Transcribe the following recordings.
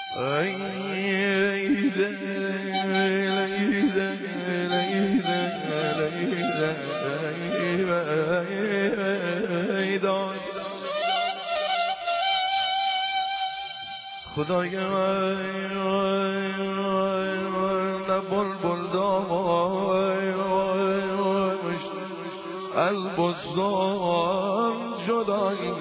خدای من نه بلبل داشت از بستان جدایی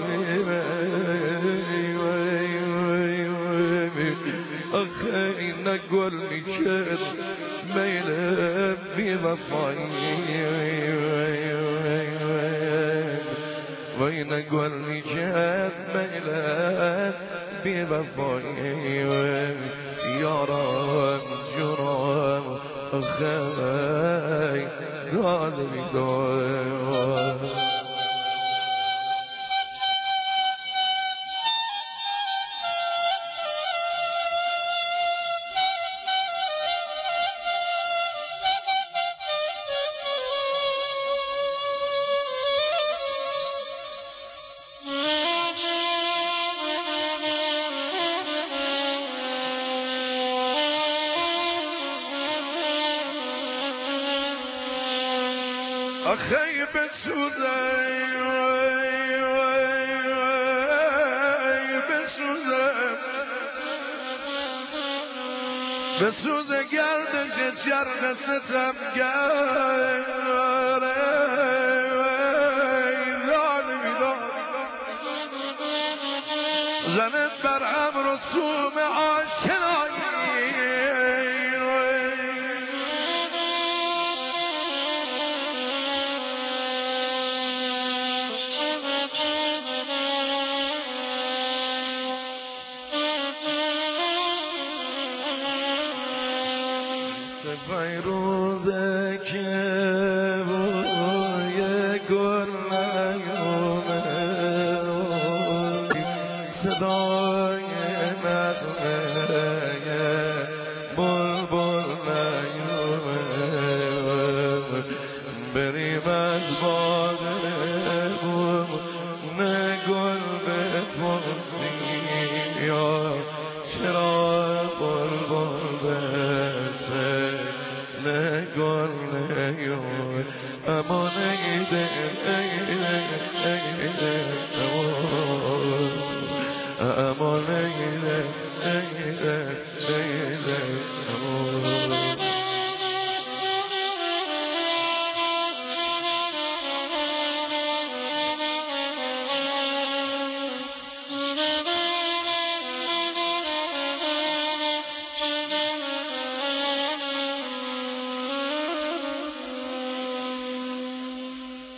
آخه این گل میکرد میل بی وفایی و این گل میکرد میل بی وفایی یارم جونم خیلی رالی میدار آخه بسوزه بسوزه گردش چرخ ستمگر زنت بر هم رسوم آشنایی روزه که بوی گل نیومه صدای نغمه بلبل نیومه بریم از باغ نه گل بپرسی یا چرا بلبل بسه نگل نیومه اما نیده اما نیده